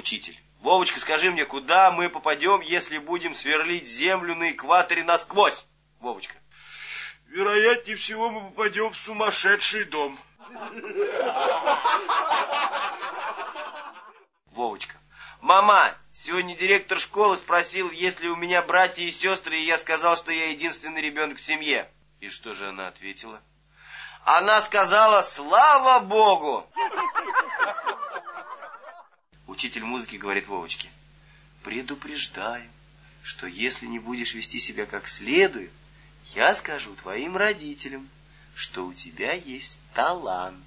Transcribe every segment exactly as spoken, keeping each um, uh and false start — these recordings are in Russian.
Учитель. Вовочка, скажи мне, куда мы попадем, если будем сверлить землю на экваторе насквозь? Вовочка. Вероятнее всего мы попадем в сумасшедший дом. Вовочка. Мама, сегодня директор школы спросил, есть ли у меня братья и сестры, и я сказал, что я единственный ребенок в семье. И что же она ответила? Она сказала, слава Богу! Учитель музыки говорит Вовочке. Предупреждаю, что если не будешь вести себя как следует, я скажу твоим родителям, что у тебя есть талант.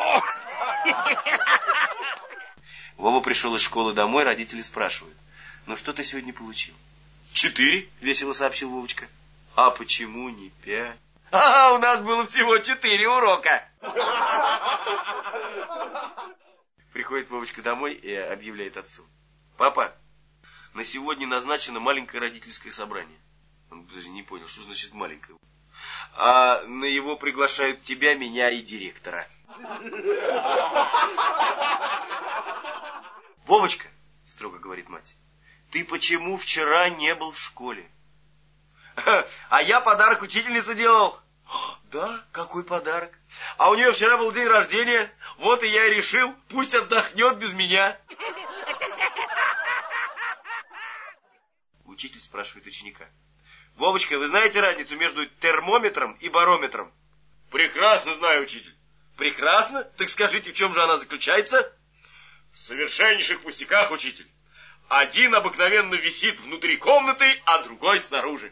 Вова пришел из школы домой, родители спрашивают. Ну что ты сегодня получил? Четыре, весело сообщил Вовочка. А почему не пять? А, у нас было всего четыре урока. Приходит Вовочка домой и объявляет отцу. Папа, на сегодня назначено маленькое родительское собрание. Он даже не понял, что значит маленькое. А на его приглашают тебя, меня и директора. Вовочка, строго говорит мать, ты почему вчера не был в школе? А я подарок учительнице делал. Да, какой подарок? А у нее вчера был день рождения, вот и я и решил, пусть отдохнет без меня. Учитель спрашивает ученика. Вовочка, вы знаете разницу между термометром и барометром? Прекрасно знаю, учитель. Прекрасно? Так скажите, в чем же она заключается? В совершеннейших пустяках, учитель. Один обыкновенно висит внутри комнаты, а другой снаружи.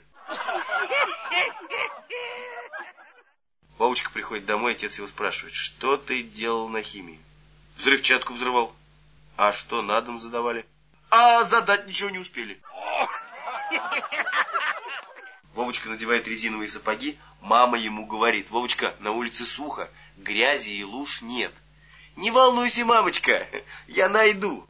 Вовочка приходит домой, отец его спрашивает, что ты делал на химии? Взрывчатку взрывал. А что на дом задавали? А задать ничего не успели. Вовочка надевает резиновые сапоги, мама ему говорит, Вовочка, на улице сухо, грязи и луж нет. Не волнуйся, мамочка, я найду.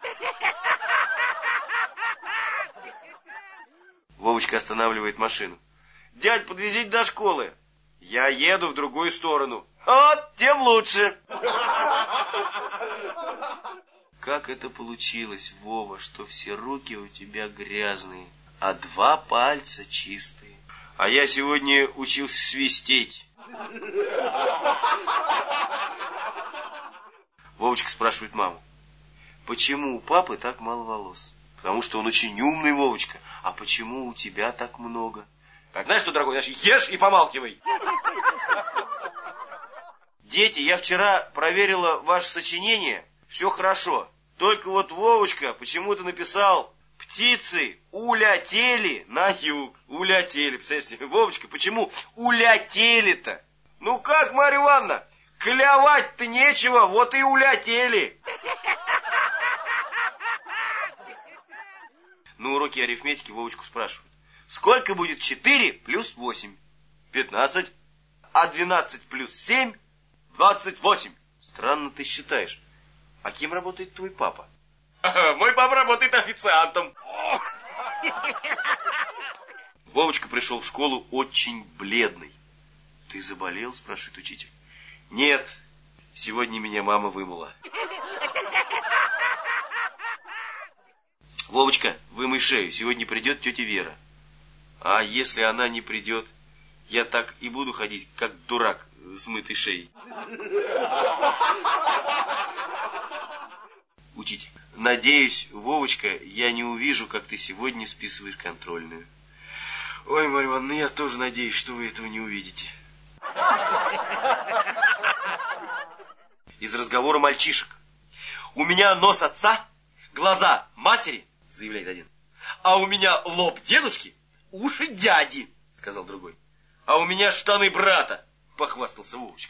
Вовочка останавливает машину. Дядь, подвезите до школы. Я еду в другую сторону. Вот, тем лучше. Как это получилось, Вова, что все руки у тебя грязные, а два пальца чистые? А я сегодня учился свистеть. Вовочка спрашивает маму. Почему у папы так мало волос? Потому что он очень умный, Вовочка. А почему у тебя так много? Так, знаешь что, дорогой, знаешь, ешь и помалкивай. Дети, я вчера проверила ваше сочинение. Все хорошо. Только вот Вовочка почему-то написал птицы улетели на юг. Улетели. Представляете, Вовочка, почему улетели-то? Ну как, Марья Ивановна, клевать-то нечего, вот и улетели. На уроке арифметики Вовочку спрашивают. Сколько будет четыре плюс восемь? пятнадцать. А двенадцать плюс семь? двадцать восемь. Странно ты считаешь. А кем работает твой папа? Мой папа работает официантом. Вовочка пришел в школу очень бледный. Ты заболел? Спрашивает учитель. Нет, сегодня меня мама вымыла. Вовочка, вымой шею, сегодня придет тетя Вера. А если она не придет, я так и буду ходить, как дурак с мытой шеей. Учитель, надеюсь, Вовочка, я не увижу, как ты сегодня списываешь контрольную. Ой, Марья Ивановна, я тоже надеюсь, что вы этого не увидите. Из разговора мальчишек. У меня нос отца, глаза матери, заявляет один. А у меня лоб дедушки, уши дяди, сказал другой. А у меня штаны брата, похвастался Вовочка.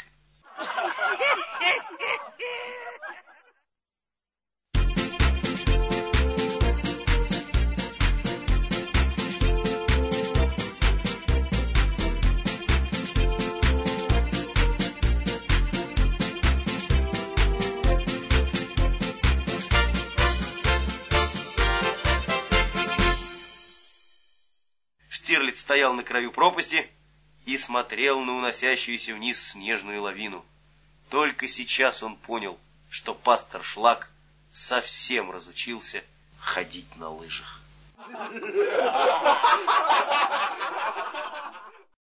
Штирлиц стоял на краю пропасти и смотрел на уносящуюся вниз снежную лавину. Только сейчас он понял, что пастор Шлак совсем разучился ходить на лыжах.